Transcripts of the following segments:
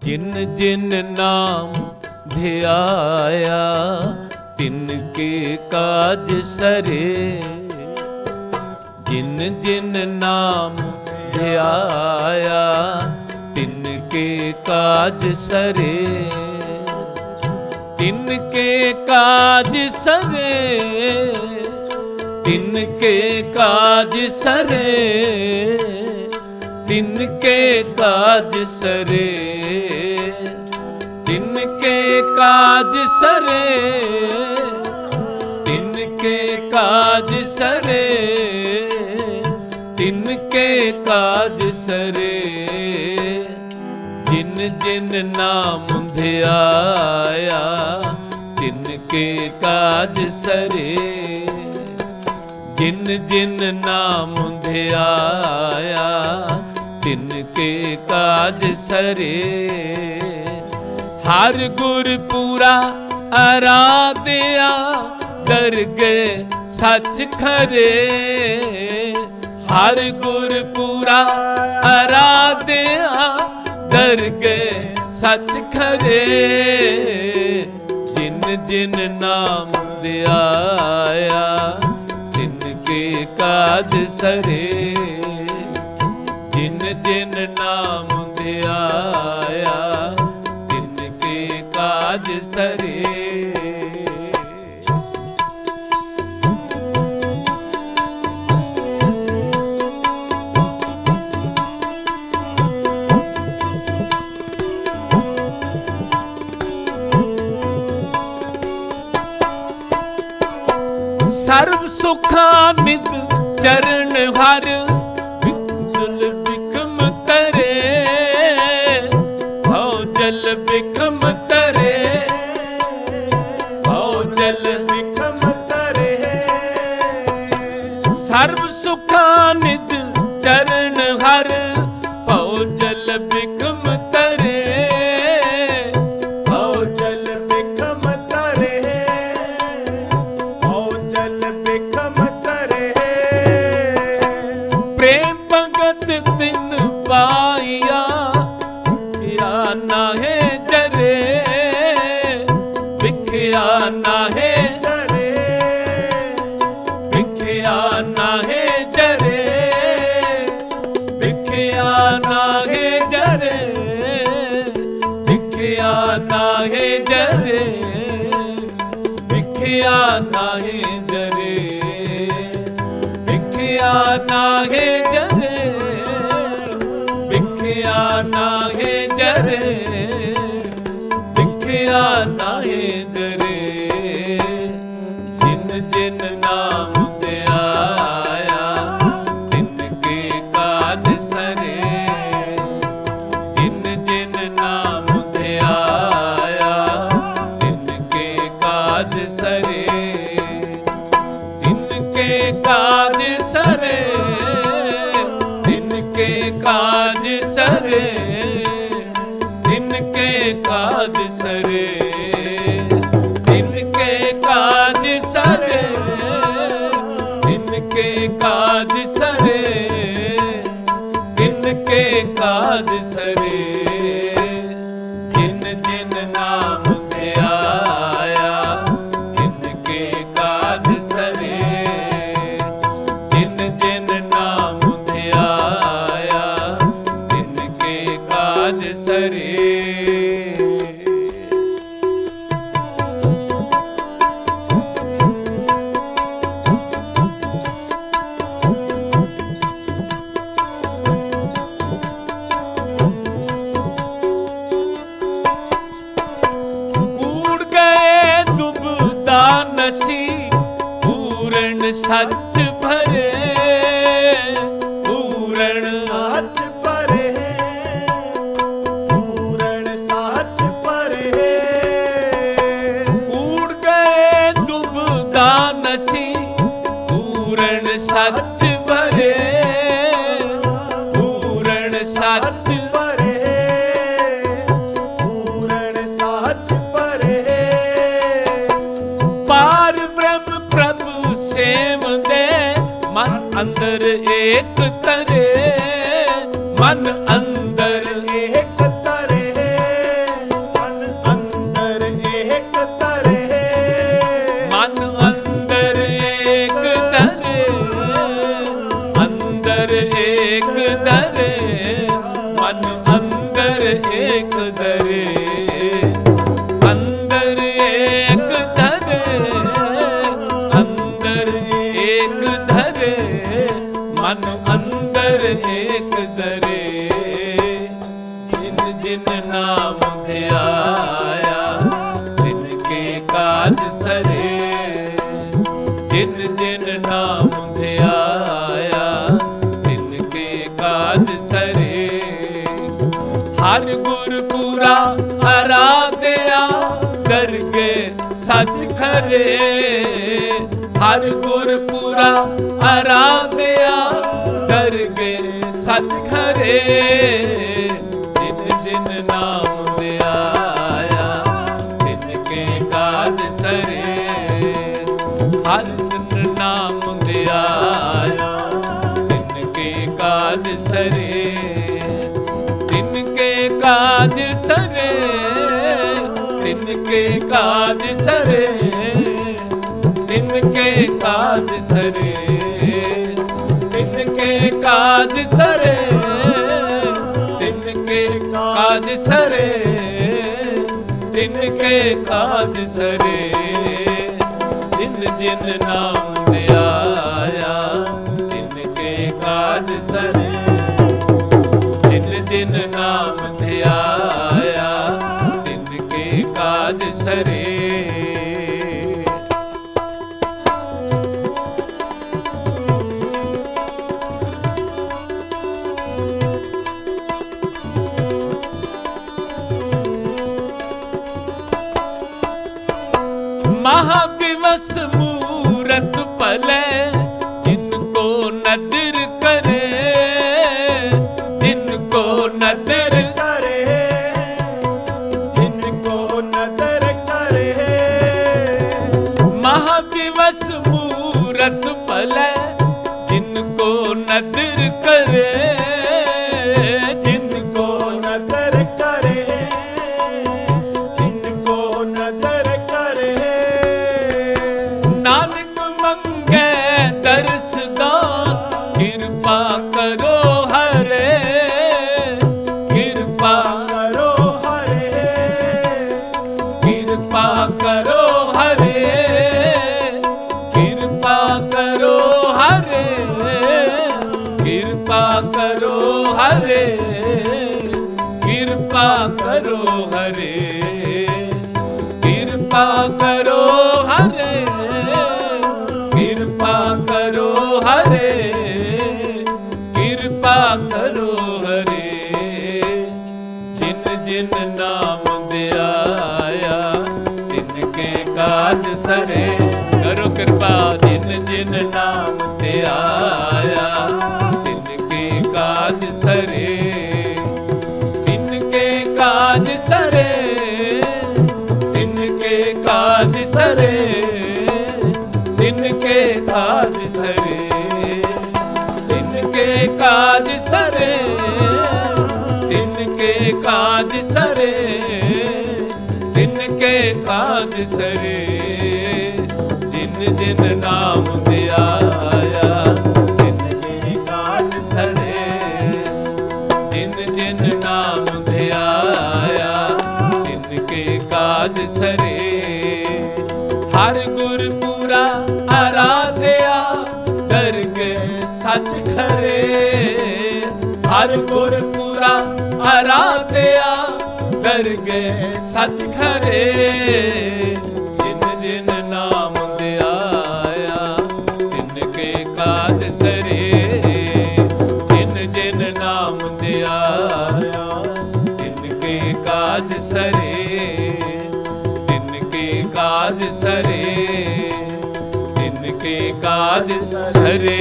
जिन जिन नाम ध्याया तिनके काज सरे। जिन जिन नाम ध्याया तिनके काज सरे। तिनके काज सरे, तिनके काज सरे, तिनके काज सरे, तिनके काज सरे, तिनके काज सरे, तिनके काज सरे। जिन जिन नाम ध्याया तिनके काज सरे। जिन जिन नाम ध्याया तिनके काज सरे। हर गुर पूरा आराध्या दरगे सच खरे। हर गुर पूरा आराध्या दरगे सच खरे। जिन जिन नाम ध्याया तिनके काज सरे। जिन जिन नाम ध्याया तिनके काज सरे। सर्व सुखानिध चरण हर विकल बिखम तरे। भव जल बिखम तरे, भव जल बिखम तरे। सर्व सुखानिध चरण हर भव जल बिखम तरे। भव जल बिखम तरे, प्रेम भगत तिन पाइया बिख्या नाहे जरे। बिख्या नाहे जरे, बिख्या नाहे जरे, बिख्या नाहे जरे, बिख्या नाहे जरे, बिख्या नाहे जरे, बिख्या नाहे जरे, बिख्या नाहे जरे, बिख्या नाहे जरे। जिन जिन नाम ध्याया तिनके काज सरे। जिन जिन नाम ध्याया तिनके काज सरे। तिनके काज सरे, तिनके काज सरे, तिनके काज सरे, तिनके काज सरे, तिनके काज सरे, तिनके काज सरे। जिन जिन नाम ध्याया तिनके काज सरे। जिन जिन नाम ध्याया तिनके काज सरे। कूड़ गए दुबदा नसी पूर्ण सच भरे। पूर्ण सच भरे, पूर्ण सच भरे। कूड़ गए दुबदा नसी पूर्ण सच भरे। पूर्ण सच भरे, पूर्ण सच भरे। पार ब्रह्म प्रभु सेव दे मन अंदर एक तरे। मन अंदर एक तरे, अंदर एक धरे, अंदर एक धरे, अंदर एक धरे, मन अंदर एक धरे। जिन जिन नाम ध्याया तिनके काज सरे, जिन जिन नाम ध्याया तिनके काज सरे। हर गुरपुरा आराध्या दरगे सच खरे, हर गुरपुरा आराध्या दरगे सच खरे। जिन जिन नाम ध्याया तिनके काज सरे, हर जिन नाम ध्याया तिनके काज सरे, तिनके काज सरे, तिनके काज सरे, तिनके काज सरे, तिनके काज सरे, तिनके काज सरे, तिनके काज सरे। जिन जिन नाम ध्याया तिनके काज सरे, जिन जिन नाम ध्याया तिनके काज सरे। महादिवस मूरत पले जिनको नदर करे, जिनको नदर करे, जिनको नदर करे। महादिवस मूरत पले जिनको नदर करे, जिनको नदर करे, जिनको नदर करे। नानक मंगे दर्श दान कृपा करो हरे, कृपा करो हरे, कृपा करो हरे, कृपा करो हरे, कृपा करो हरे, कृपा करो हरे, कृपा करो हरे, कृपा करो हरे, कृपा करो हरे। जिन जिन नाम ध्याया तिनके काज सरे, करो कृपा। जिन जिन नाम ध्याया तिनके काज सरे, तिनके काज सरे, तिनके काज सरे, तिनके काज सरे, तिनके काज सरे, तिनके काज सरे, तिनके काज सरे। जिन जिन नाम ध्याया तिनके काज सरे, जिन जिन नाम ध्याया तिनके काज सरे। हर गुरपुरा आराध्या दरगे सच खरे, हर गुरपुरा आराध्या दरगे सच खरे। जिन जिन नाम ध्याया तिनके काज सरे, जिन जिन नाम ध्याया तिनके काज सरे, तिनके काज सरे, तिनके काज सरे।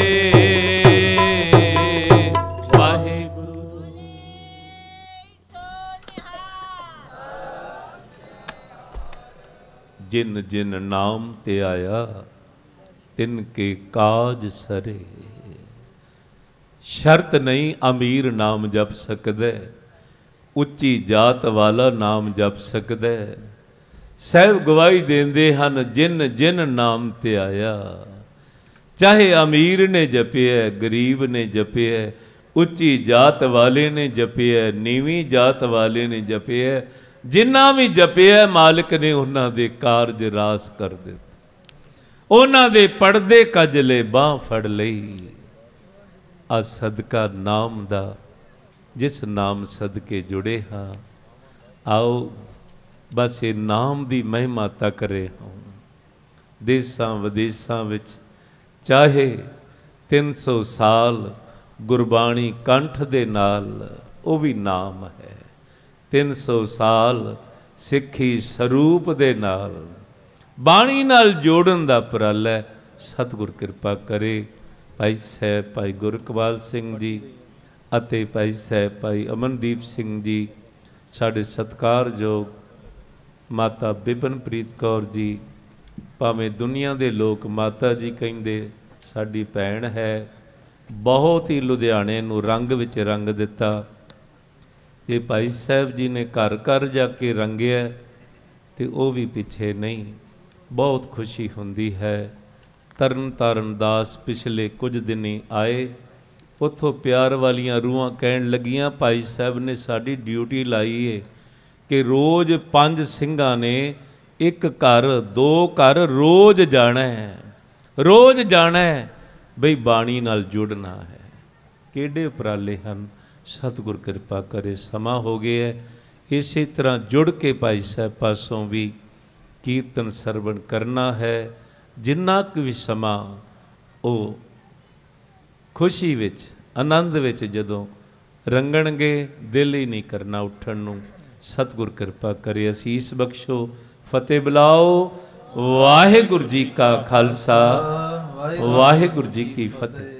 जिन जिन नाम ते आया तिनके काज सरे। शर्त नहीं अमीर नाम जप सकदे, ਉੱਚੀ ਜਾਤ ਵਾਲਾ ਨਾਮ ਜਪ ਸਕਦਾ। ਸਹਿਬ ਗਵਾਹੀ ਦਿੰਦੇ ਹਨ ਜਿਨ ਜਿਨ ਨਾਮ ਧਿਆਇਆ। ਚਾਹੇ ਅਮੀਰ ਨੇ ਜਪਿਆ, ਗਰੀਬ ਨੇ ਜਪਿਆ, ਉੱਚੀ ਜਾਤ ਵਾਲੇ ਨੇ ਜਪਿਆ, ਨੀਵੀਂ ਜਾਤ ਵਾਲੇ ਨੇ ਜਪਿਆ, ਜਿਨ੍ਹਾਂ ਵੀ ਜਪਿਆ ਮਾਲਕ ਨੇ ਉਹਨਾਂ ਦੇ ਕਾਰਜ ਰਾਸ ਕਰ ਦਿੱਤੇ, ਉਹਨਾਂ ਦੇ ਪੜਦੇ ਕਜਲੇ ਬਾਹ ਫੜ ਲਈ। ਆ ਸਦਕਾ ਨਾਮ ਦਾ, ਜਿਸ ਨਾਮ ਸਦਕੇ ਜੁੜੇ ਹਾਂ, ਆਓ ਬਸ ਇਹ ਨਾਮ ਦੀ ਮਹਿਮਾ ਤੱਕ ਰਹੇ ਹਾਂ। ਦੇਸਾਂ ਵਿਦੇਸਾਂ ਵਿੱਚ ਚਾਹੇ 300 ਸਾਲ ਗੁਰਬਾਣੀ ਕੰਠ ਦੇ ਨਾਲ, ਉਹ ਵੀ ਨਾਮ ਹੈ। 300 ਸਾਲ ਸਿੱਖੀ ਸਰੂਪ ਦੇ ਨਾਲ, ਬਾਣੀ ਨਾਲ ਜੋੜਨ ਦਾ ਉਪਰਾਲਾ ਸਤਿਗੁਰ ਕਿਰਪਾ ਕਰੇ। ਭਾਈ ਸਾਹਿਬ ਭਾਈ ਗੁਰਕਵਾਲ ਸਿੰਘ ਜੀ ਅਤੇ ਭਾਈ ਸਾਹਿਬ ਭਾਈ ਅਮਨਦੀਪ ਸਿੰਘ ਜੀ, ਸਾਡੇ ਸਤਿਕਾਰਯੋਗ ਮਾਤਾ ਬਿਪਨਪ੍ਰੀਤ ਕੌਰ ਜੀ, ਭਾਵੇਂ ਦੁਨੀਆ ਦੇ ਲੋਕ ਮਾਤਾ ਜੀ ਕਹਿੰਦੇ, ਸਾਡੀ ਭੈਣ ਹੈ, ਬਹੁਤ ਹੀ ਲੁਧਿਆਣੇ ਨੂੰ ਰੰਗ ਵਿੱਚ ਰੰਗ ਦਿੱਤਾ। ਇਹ ਭਾਈ ਸਾਹਿਬ ਜੀ ਨੇ ਘਰ ਘਰ ਜਾ ਕੇ ਰੰਗਿਆ, ਤੇ ਉਹ ਵੀ ਪਿੱਛੇ ਨਹੀਂ। ਬਹੁਤ ਖੁਸ਼ੀ ਹੁੰਦੀ ਹੈ। ਤਰਨ ਤਾਰਨ ਦਾਸ ਪਿਛਲੇ ਕੁਝ ਦਿਨੀ ਆਏ, ਉੱਥੋਂ ਪਿਆਰ ਵਾਲੀਆਂ ਰੂਹਾਂ ਕਹਿਣ ਲੱਗੀਆਂ, ਭਾਈ ਸਾਹਿਬ ਨੇ ਸਾਡੀ ਡਿਊਟੀ ਲਾਈ ਏ ਕਿ ਰੋਜ਼ 5 ਸਿੰਘਾਂ ਨੇ ਇੱਕ ਘਰ 2 ਘਰ ਰੋਜ਼ ਜਾਣਾ ਹੈ, ਰੋਜ਼ ਜਾਣਾ ਹੈ, ਬਈ ਬਾਣੀ ਨਾਲ ਜੁੜਨਾ ਹੈ। ਕਿਹੜੇ ਉਪਰਾਲੇ ਹਨ, ਸਤਿਗੁਰ ਕਿਰਪਾ ਕਰੇ। ਸਮਾਂ ਹੋ ਗਿਆ ਹੈ, ਇਸੇ ਤਰ੍ਹਾਂ ਜੁੜ ਕੇ ਭਾਈ ਸਾਹਿਬ ਪਾਸੋਂ ਵੀ ਕੀਰਤਨ ਸਰਵਣ ਕਰਨਾ ਹੈ। ਜਿੰਨਾ ਕੁ ਵੀ ਸਮਾਂ ਉਹ ਖੁਸ਼ੀ ਵਿੱਚ, ਆਨੰਦ ਵਿੱਚ ਜਦੋਂ ਰੰਗਣਗੇ, ਦਿਲ ਹੀ ਨਹੀਂ ਕਰਨਾ ਉੱਠਣ ਨੂੰ। ਸਤਿਗੁਰ ਕਿਰਪਾ ਕਰੇ, ਅਸੀਸ ਬਖਸ਼ੋ। ਫਤਿਹ ਬੁਲਾਓ। ਵਾਹਿਗੁਰੂ ਜੀ ਕਾ ਖਾਲਸਾ, ਵਾਹਿਗੁਰੂ ਜੀ ਕੀ ਫਤਿਹ।